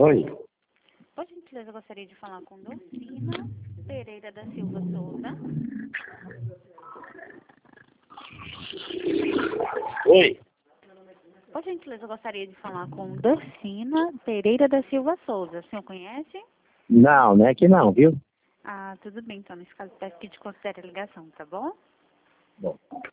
Oi. Por gentileza, eu gostaria de falar com Docina Pereira da Silva Souza. Oi. Por gentileza, eu gostaria de falar com Docina Pereira da Silva Souza. O senhor conhece? Não é aqui não, viu? Ah, tudo bem. Então, nesse caso, peço que te considere a ligação, tá bom? Bom.